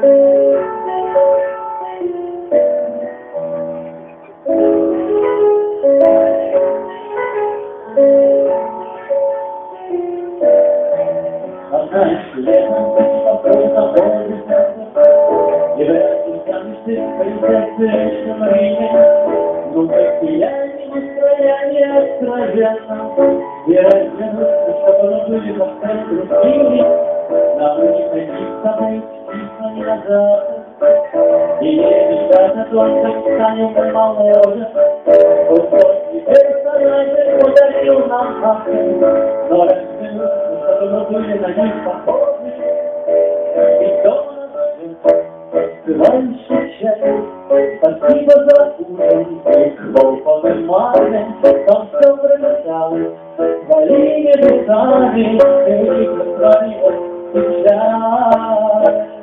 Знаешь, летом спокойно ходит, и в этих танцах появляется лишь время. Но как сияние настроение откровенно, и разденутся, чтобы были как-то другими. Нам не ходить собой, чисто не назад, и не мечтать о том, как станем моложе. Господь теперь старается, подарил нам акты, но разденутся, чтобы мы были на них похожи. И дома открывающий чай, спасибо за ужин и хлопали мамы, там все пролетало своими душами, и у них растворилась печаль.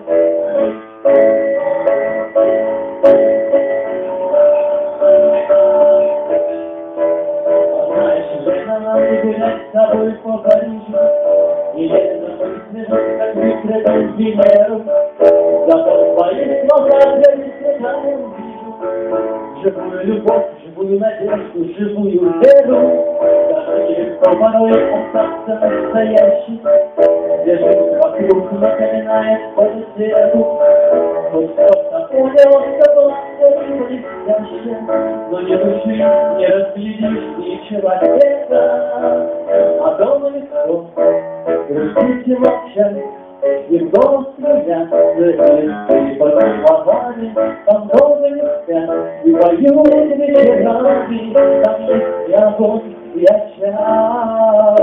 Знаешь, время нам не гулять с тобой по Парижу, и лето выслежу, как выстрелил Венеру. Зато в твоих глазах я не вижу живую любовь, живую надежду, живую веру. Даже легко порой остаться настоящим, где жизнь вокруг напоминает полусвету. Хоть кто-то понял, что была цель блестящая, но ни души не разглядишь, ни человека. А дома легко грустить и молчать, и в голос слезятся, и под словами, там долго не спят, и поют вечерами, там есть и огонь, и очаг.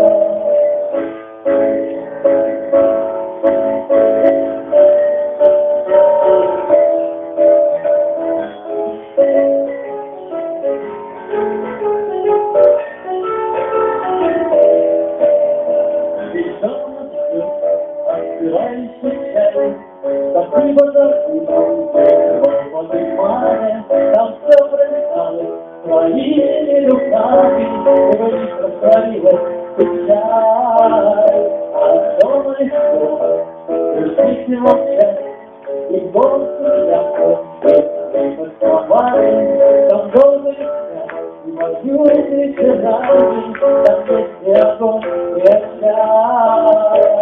Открывающий чай, спасибо за ужин, Господи, маме, там все пролетало твоими руками, и в них растворилась печаль. А дома легко грустить и молчать, и в голос слезятся, и под словами, там долго летят, и поют вечерами, там есть и огонь, и очаг.